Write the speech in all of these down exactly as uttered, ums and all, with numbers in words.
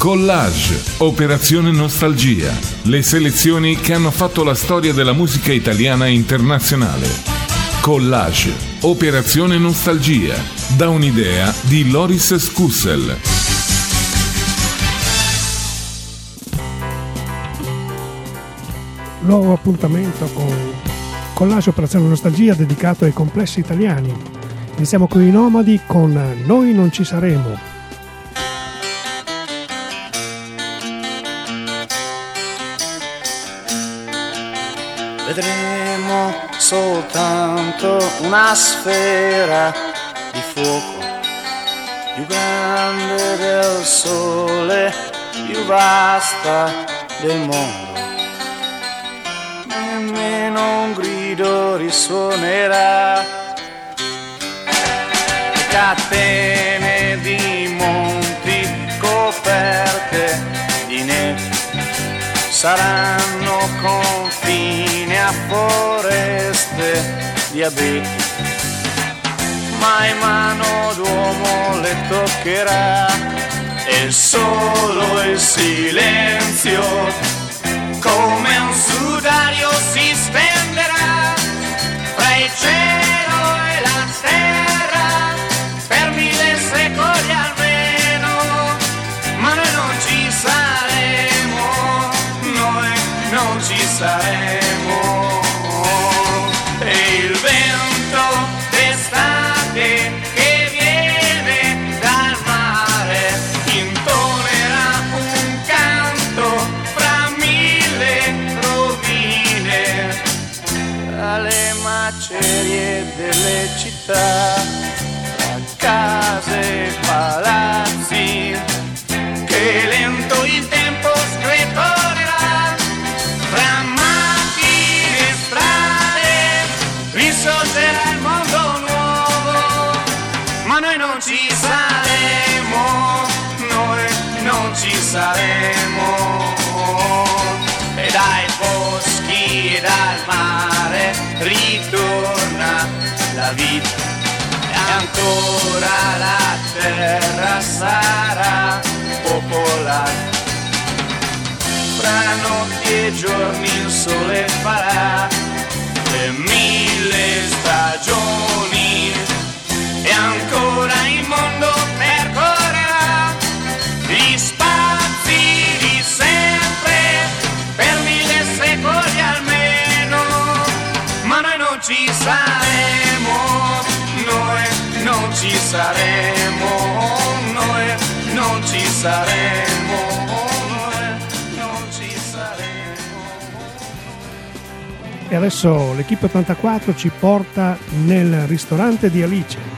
Collage, Operazione Nostalgia, le selezioni che hanno fatto la storia della musica italiana e internazionale. Collage, Operazione Nostalgia, da un'idea di Loris Scussel. Nuovo appuntamento con Collage Operazione Nostalgia dedicato ai complessi italiani. Iniziamo con i Nomadi con Noi non ci saremo. Vedremo soltanto una sfera di fuoco, più grande del sole, più vasta del mondo. Nemmeno un grido risuonerà. Le catene di monti coperte di neve saranno confine a foreste di abeti, mai mano d'uomo le toccherà, e solo il silenzio come un sudario si stenderà fra il cielo e la terra per mille secoli almeno, ma noi non ci saremo, noi non ci saremo. E il vento d'estate che viene dal mare intonerà un canto fra mille rovine, tra le macerie delle città, tra case e palazzi, che lento il tempo scretorerà, fra macchine e strade risorgerà il mondo nuovo, ma noi non ci saremo, noi non ci saremo. E dai boschi e dal mare ritorna la vita, e ancora la terra sarà popolata. Fra notti e giorni il sole farà le mille stagioni, e ancora il mondo percorrerà gli spazi di sempre per mille secoli almeno, ma noi non ci saremo, noi non ci saremo, noi non ci saremo. E adesso l'Equipe ottantaquattro ci porta nel ristorante di Alice.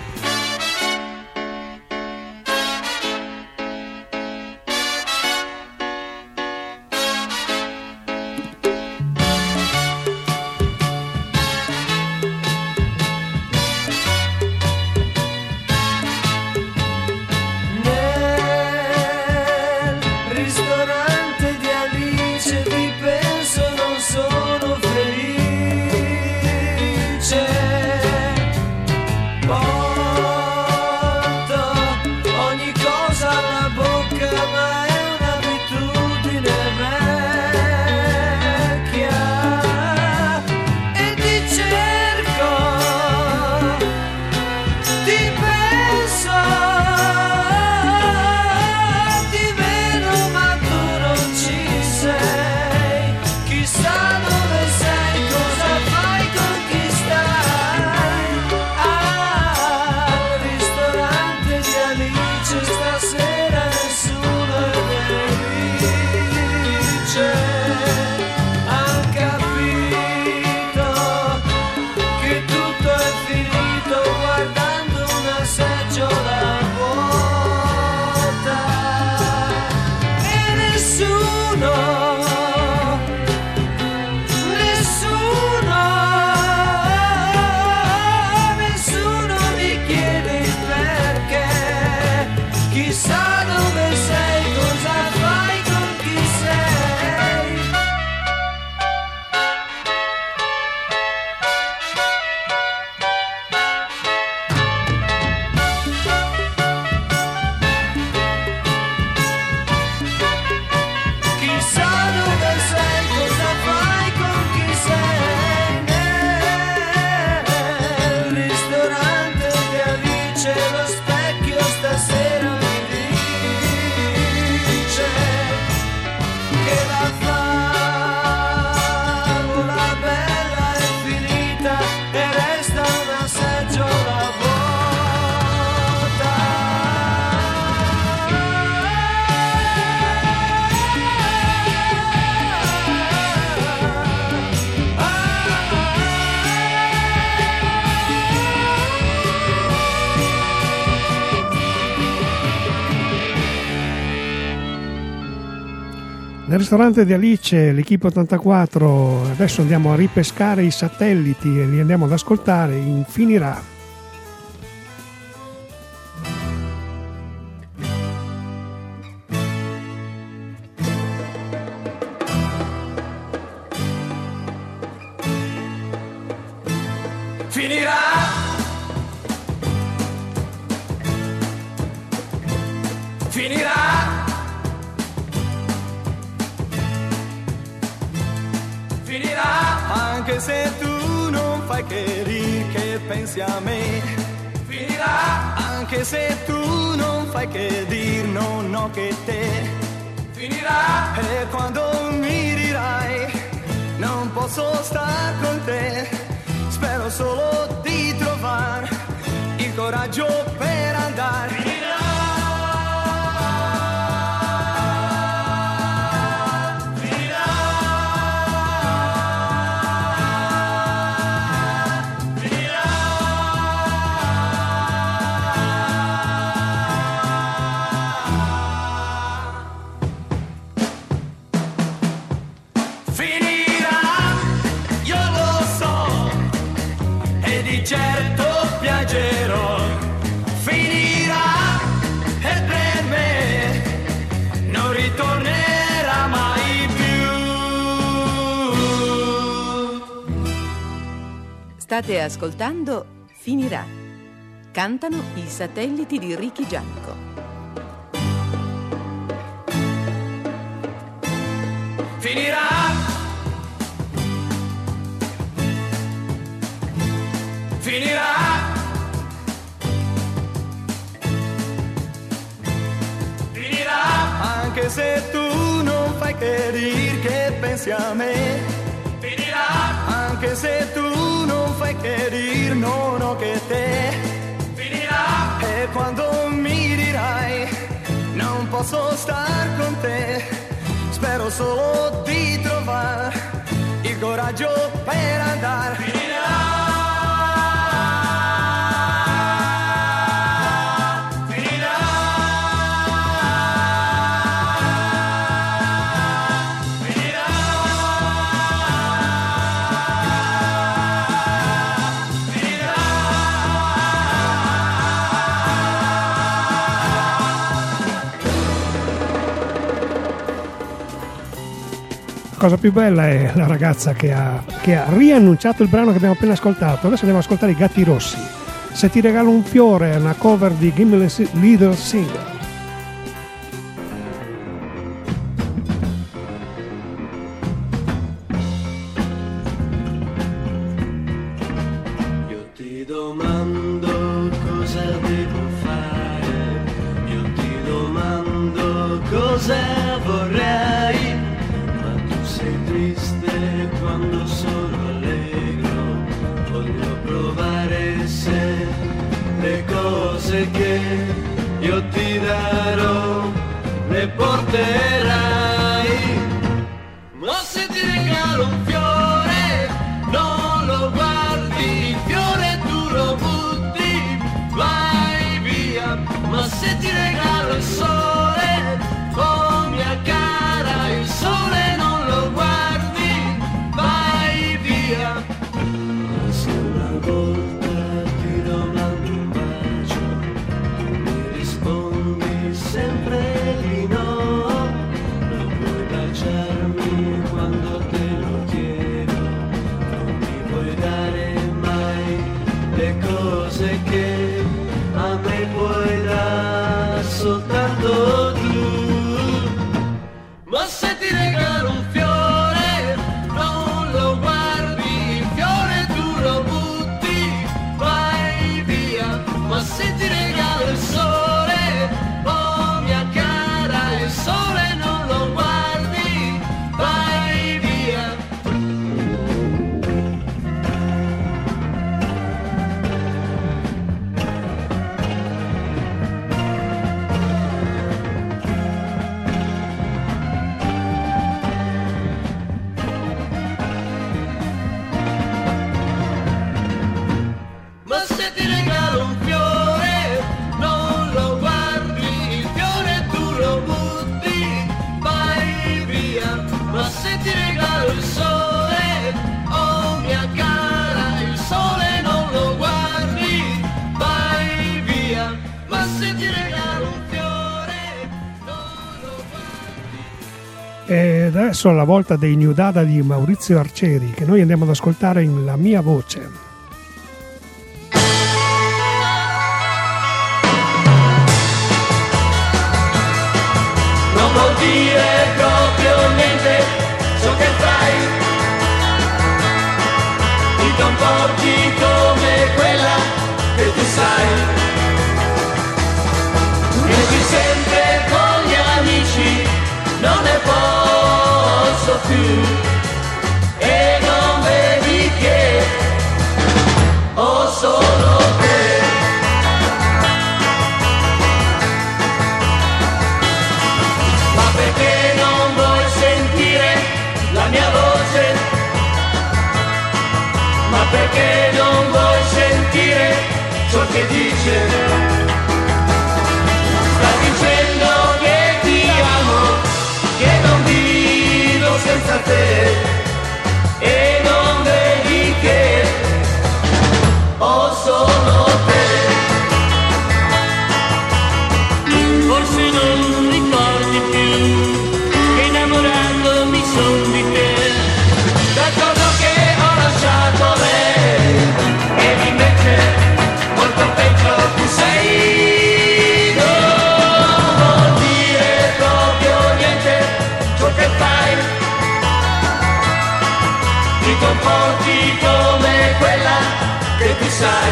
Stasera nessuno Nel ristorante di Alice, l'Equipe ottantaquattro, adesso andiamo a ripescare i satelliti e li andiamo ad ascoltare in Finirà. Finirà, finirà. Anche se tu non fai che dir che pensi a me, finirà. Anche se tu non fai che dir no, no che te, finirà. E quando mi dirai non posso star con te, spero solo di trovare il coraggio per andare. Finirà. Certo piangerò, finirà e per me non ritornerà mai più. State ascoltando Finirà. Cantano i satelliti di Ricky Gianco. Finirà. Finirà, finirà, anche se tu non fai che dir che pensi a me, finirà, anche se tu non fai che dir no, no che te, finirà, e quando mi dirai non posso star con te, spero solo di trovare il coraggio per andare, finirà. La cosa più bella è la ragazza che ha, che ha riannunciato il brano che abbiamo appena ascoltato. Adesso andiamo ad ascoltare i Gatti Rossi. Se ti regalo un fiore è una cover di Gimme a Little Singer. Io ti domando cosa devo fare, io ti domando cosa vorrei. Sei triste quando sono allegro, voglio provare se le cose che io ti darò le porterai. Ma se ti regalo un fiore, non lo guardi, il fiore tu lo butti, vai via. Ma se ti regalo il sole, oh mia cara, il sole non lo guardi, vai via. Ma se una volta ti domando un bacio, tu mi rispondi sempre di no. Non vuoi baciarmi quando te lo chiedo, non mi vuoi dare mai le cose che a me puoi dare. Ed adesso è la volta dei New Dada di Maurizio Arcieri, che noi andiamo ad ascoltare in La mia voce. Non vuol dire proprio niente ciò che fai, ti comporti come quella che tu sai, esci sempre con gli amici, non ne posso più, e non vedi che ho solo te. Ma perché non vuoi sentire la mia voce? Ma perché non vuoi sentire ciò che dice? Sta dicendo che ti amo, che non vivo senza te, e non vedi che ho solo te. Forse non ricordi più che innamorato mi son di te, dal giorno che ho lasciato lei, ed invece molto peggio tu sei. Non vuol dire proprio niente ciò che fai, ti comporti come quella che tu sai,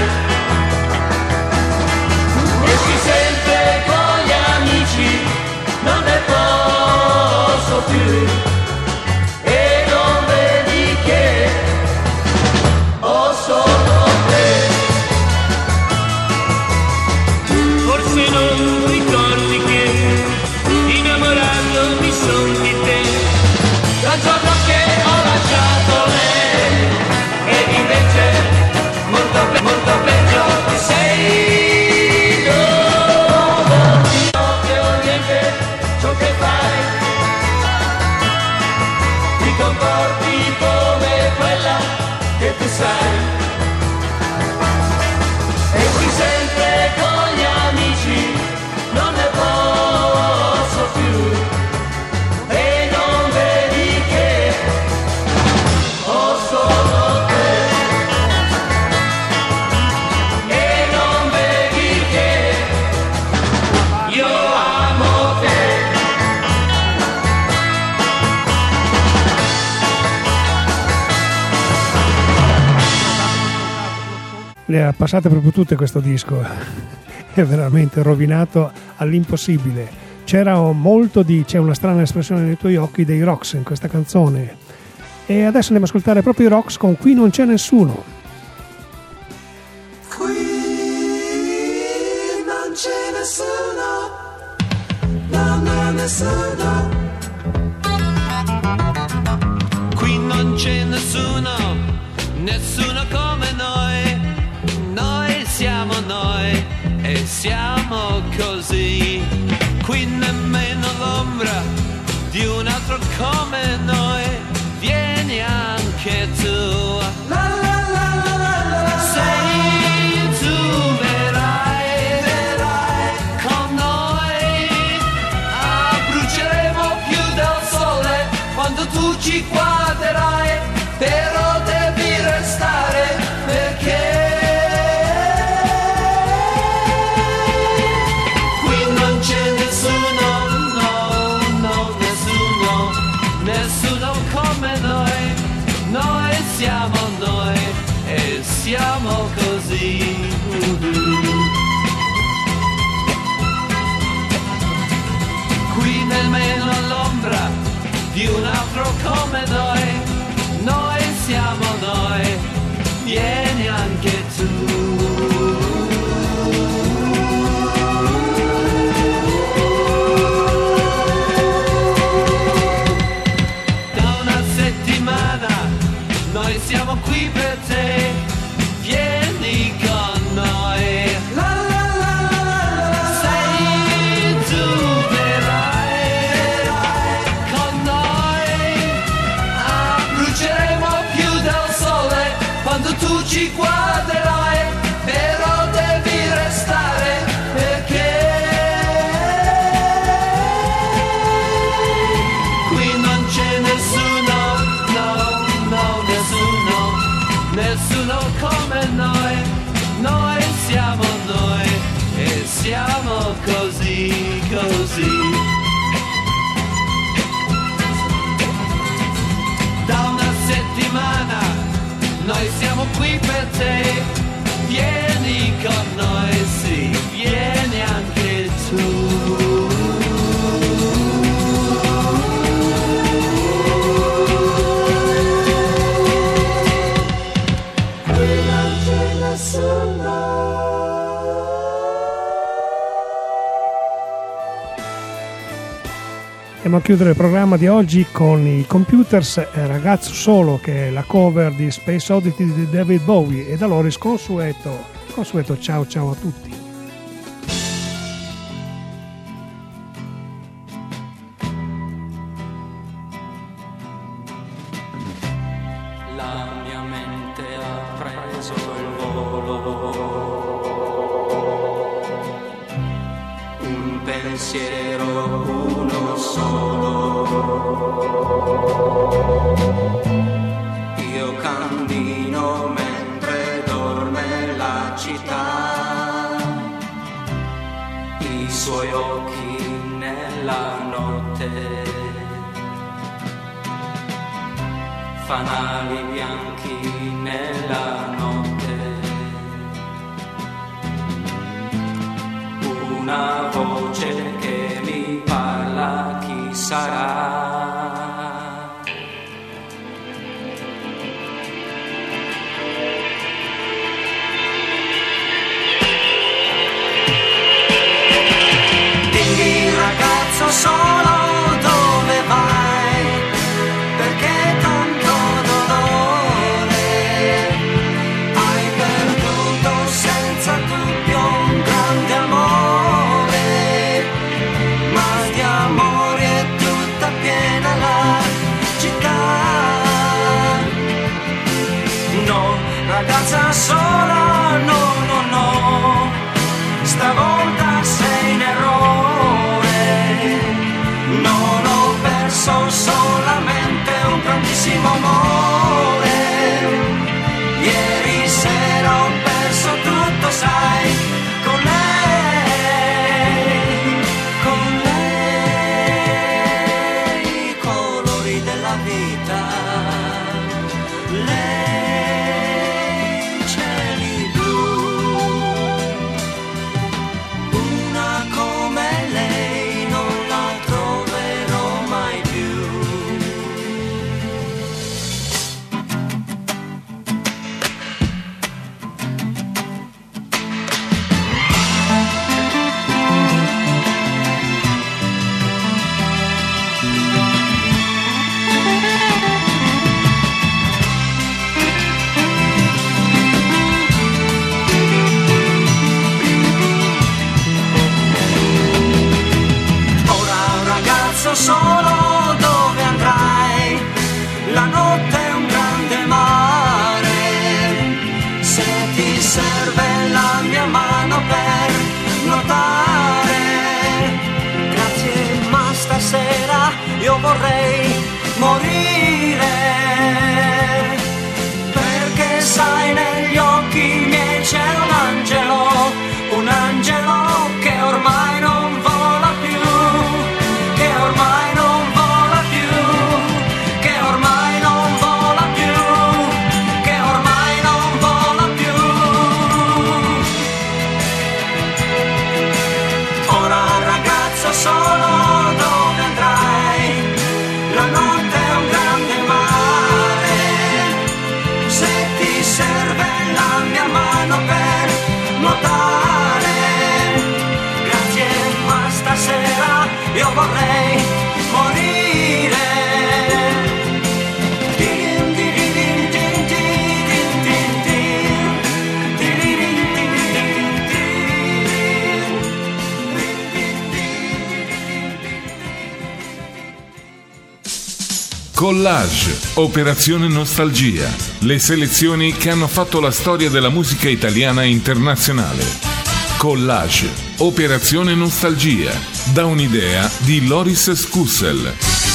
esci sempre con gli amici, non ne posso più, e non vedi che ho solo te. Forse non ricordi che innamorato mi son di te, dal giorno che ho lasciato lei, ed invece molto, pe- molto peggio tu sei. Non vuol dire proprio niente ciò che fai, ti comporti come quella che tu sai, esci sempre con gli amici, non ne posso più, e non vedi che ho solo te, e non vedi che io amo te. Le ha passate proprio tutte questo disco, è veramente rovinato all'impossibile. C'era molto di c'è una strana espressione nei tuoi occhi dei Rocks in questa canzone, e adesso andiamo ad ascoltare proprio i Rocks con Qui non c'è nessuno. Qui non c'è nessuno, no, no, nessuno. Qui non c'è nessuno, nessuno come noi, noi siamo noi e siamo così. Qui nemmeno l'ombra di un altro come noi, vieni anche tu. La la la la la la. Sei tu, verrai, verrai con noi, ah, bruceremo più del sole quando tu ci guarderai, però devi restare perché qui non c'è nessuno, no, no, nessuno, nessuno come noi, noi siamo noi e siamo così. Qui nemmeno l'ombra di un altro come noi, noi siamo noi, vieni anche tu. Da una settimana noi siamo qui per te, vieni con noi. La la la la la. Sei tu, verrai, verrai con noi, ah, bruceremo più del sole quando tu ci guarderai, per siamo così, così. Da una settimana noi siamo qui per te, vieni con noi, sì, vieni anche tu. Andiamo a chiudere il programma di oggi con i Computers, Ragazzo Solo, che è la cover di Space Oddity di David Bowie, e da loro il consueto, consueto ciao ciao a tutti. La mia mente ha preso il volo, un pensiero uno solo. Io cammino mentre dorme la città, i suoi occhi nella notte, fanali bianchi nella notte, una voce che mi parla, chi sarà? Dimmi ragazzo solo dove vai, perché tanto dolore hai perduto senza dubbio un grande amore, ma di amore è tutta piena la città. No, ragazza sola, no, no, no, stavolta sei in errore, non ho perso solamente un grandissimo amore, ieri sera ho perso tutto, sai, con lei, con lei, i colori della vita, lei, cieli blu, una come lei non la troverò mai più. Ora ragazzo solo dove andrai? La notte è un grande mare, se ti serve la mia mano per nuotare. Grazie, ma stasera io vorrei morire, perché sai negli occhi miei c'è un angelo, un angelo che ormai non vola più, che ormai non vola più, che ormai non vola più, che ormai non vola più. Ora ragazzo solo dove andrai? La notte è un grande mare, se ti serve la mia mano per nuotare. Grazie, ma stasera io vorrei morire. Din, din, din, din, din, din, din, din, din, din, Collage, Operazione Nostalgia, le selezioni che hanno fatto la storia della musica italiana e internazionale. Collage, Operazione Nostalgia, da un'idea di Loris Scussel.